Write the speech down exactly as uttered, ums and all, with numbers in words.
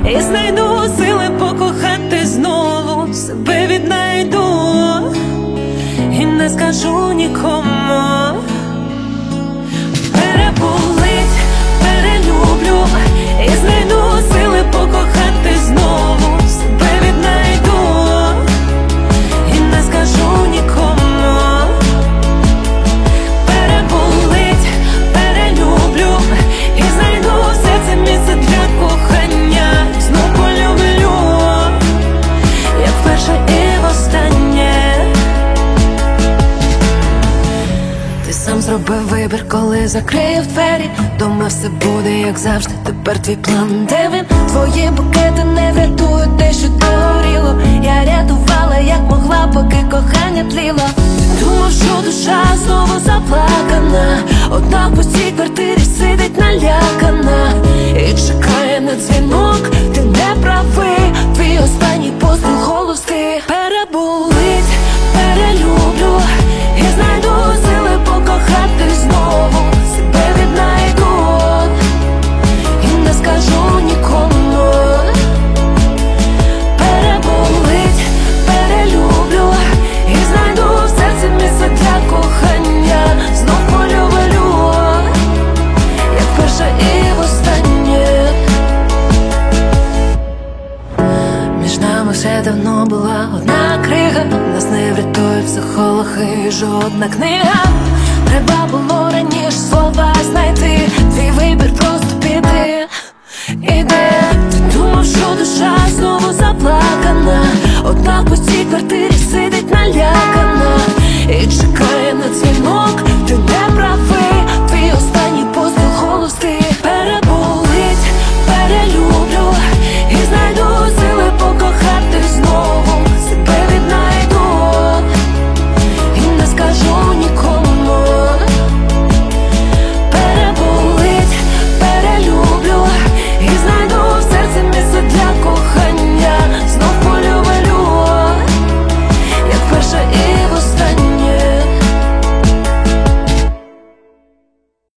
і знайду сили покохати знову, себе віднайду і не скажу нікому. Переболить, перелюблю і знайду сили покохати знову, себе віднайду і не скажу нікому. Переболить, перелюблю і знайду в серці місце для кохання, знов полюблю, як вперше і востаннє. Ти сам зробив вибір, коли закрив двері. Думав, все буде як завжди, тепер твій план, де він? Твої букети не врятують те, що догоріло. Я рятувала, як могла, поки кохання тліло. Ти думав, що душа знову заплакана, одна в пустій квартирі сидить налякана і чекає на дзвінок. Ти не правий, твій останній постріл холостий. Переболить, перелюблю і знайду сили покохати знову, себе віднайду і не скажу нікому. Переболить, перелюблю і знайду в серці місце для кохання, знов полюблю, як вперше і востаннє. Між нами все давно була одна крига, нас не врятує психолог і жодна книга. Треба було раніше слово